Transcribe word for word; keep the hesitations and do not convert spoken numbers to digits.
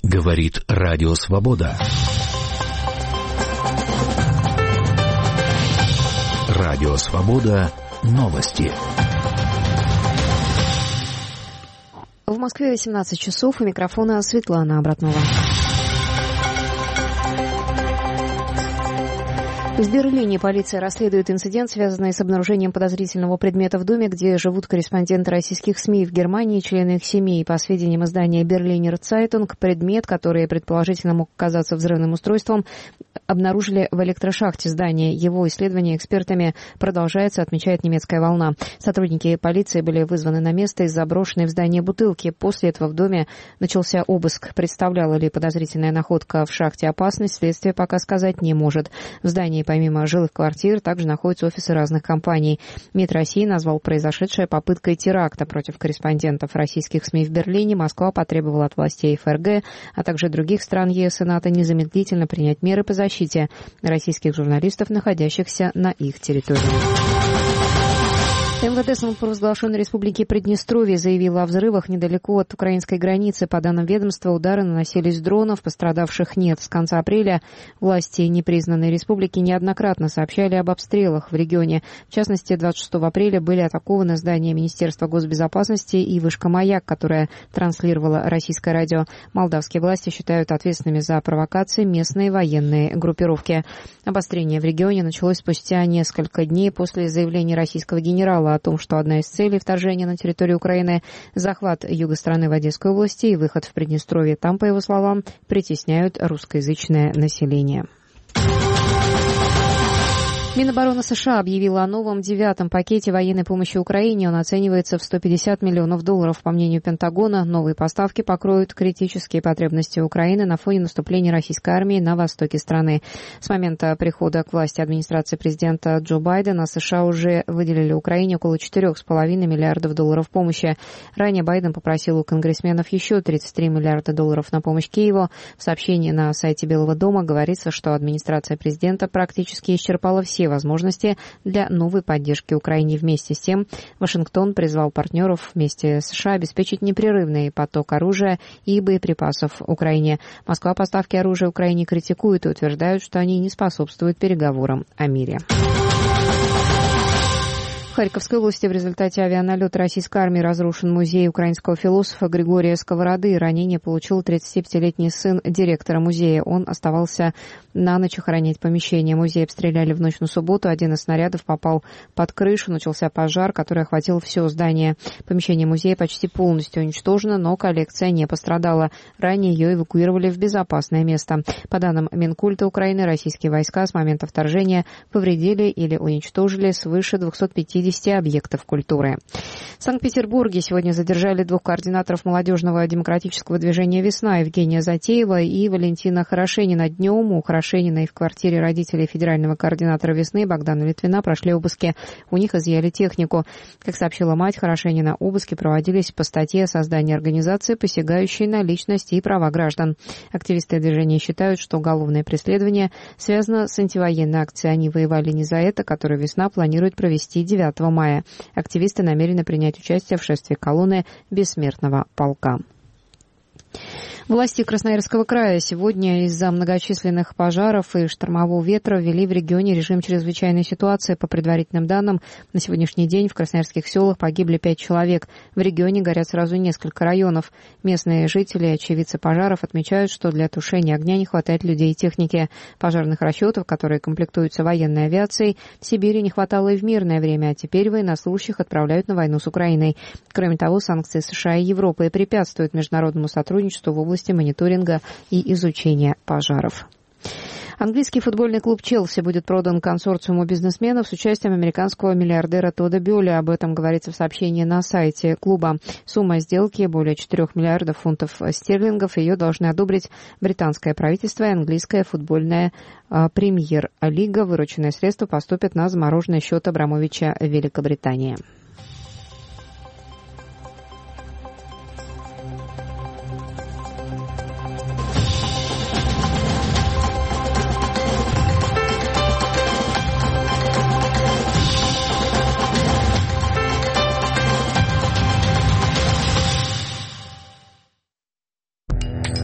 Говорит Радио Свобода. Радио Свобода. Новости. В Москве восемнадцать часов. У микрофона Светлана Обратнова. В Берлине полиция расследует инцидент, связанный с обнаружением подозрительного предмета в доме, где живут корреспонденты российских СМИ в Германии и члены их семей. По сведениям издания «Берлинер Цайтунг», предмет, который предположительно мог оказаться взрывным устройством, обнаружили в электрошахте здания. Его исследование экспертами продолжается, отмечает немецкая «Волна». Сотрудники полиции были вызваны на место из заброшенной в здание бутылки. После этого в доме начался обыск. Представляла ли подозрительная находка в шахте опасность, следствие пока сказать не может. В здании помимо жилых квартир также находятся офисы разных компаний. МИД России назвал произошедшее попыткой теракта против корреспондентов российских СМИ в Берлине. Москва потребовала от властей ФРГ, а также других стран ЕС и НАТО незамедлительно принять меры по защите российских журналистов, находящихся на их территории. МВД самопровозглашенной республики Приднестровье заявила о взрывах недалеко от украинской границы. По данным ведомства, удары наносились с дронов, пострадавших нет. С конца апреля власти непризнанной республики неоднократно сообщали об обстрелах в регионе. В частности, двадцать шестого апреля были атакованы здания Министерства госбезопасности и вышка «Маяк», которая транслировала российское радио. Молдавские власти считают ответственными за провокации местные военные группировки. Обострение в регионе началось спустя несколько дней после заявления российского генерала о том, что одна из целей вторжения на территорию Украины – захват юга страны в Одесской области и выход в Приднестровье. Там, по его словам, притесняют русскоязычное население. Минобороны США объявила о новом девятом пакете военной помощи Украине. Он оценивается в сто пятьдесят миллионов долларов. По мнению Пентагона, новые поставки покроют критические потребности Украины на фоне наступления российской армии на востоке страны. С момента прихода к власти администрации президента Джо Байдена США уже выделили Украине около четырех с половиной миллиардов долларов помощи. Ранее Байден попросил у конгрессменов еще тридцать три миллиарда долларов на помощь Киеву. В сообщении на сайте Белого дома говорится, что администрация президента практически исчерпала все возможности для новой поддержки Украине. Вместе с тем, Вашингтон призвал партнеров вместе с США обеспечить непрерывный поток оружия и боеприпасов Украине. Москва поставки оружия Украине критикует и утверждают, что они не способствуют переговорам о мире. В Харьковской области в результате авианалета российской армии разрушен музей украинского философа Григория Сковороды. Ранение получил тридцатипятилетний сын директора музея. Он оставался на ночь охранять помещение. Музей обстреляли в ночь на субботу. Один из снарядов попал под крышу. Начался пожар, который охватил все здание. Помещение музея почти полностью уничтожено, но коллекция не пострадала. Ранее ее эвакуировали в безопасное место. По данным Минкульта Украины, российские войска с момента вторжения повредили или уничтожили свыше двухсот пятидесяти объектов культуры. В Санкт-Петербурге сегодня задержали двух координаторов молодежного демократического движения «Весна» Евгения Затеева и Валентина Хорошенина. Днем у Хорошениной в квартире родителей федерального координатора «Весны» Богдана Литвина прошли обыски. У них изъяли технику. Как сообщила мать Хорошенина, обыски проводились по статье о создании организации, посягающей на личность и права граждан. Активисты движения считают, что уголовное преследование связано с антивоенной акцией. Они воевали не за это, которую «Весна» планирует провести девятого мая. Активисты намерены принять участие в шествии колонны Бессмертного полка. Власти Красноярского края сегодня из-за многочисленных пожаров и штормового ветра ввели в регионе режим чрезвычайной ситуации. По предварительным данным, на сегодняшний день в красноярских селах погибли пять человек. В регионе горят сразу несколько районов. Местные жители и очевидцы пожаров отмечают, что для тушения огня не хватает людей и техники. Пожарных расчетов, которые комплектуются военной авиацией, в Сибири не хватало и в мирное время, а теперь военнослужащих отправляют на войну с Украиной. Кроме того, санкции США и Европы препятствуют международному сотрудничеству в области мониторинга и изучения пожаров. Английский футбольный клуб «Челси» будет продан консорциуму бизнесменов с участием американского миллиардера Тодда Бёля. Об этом говорится в сообщении на сайте клуба. Сумма сделки более четырех миллиардов фунтов стерлингов. Ее должны одобрить британское правительство и английская футбольная а, премьер-лига. Вырученные средства поступят на замороженный счет Абрамовича в Великобритании.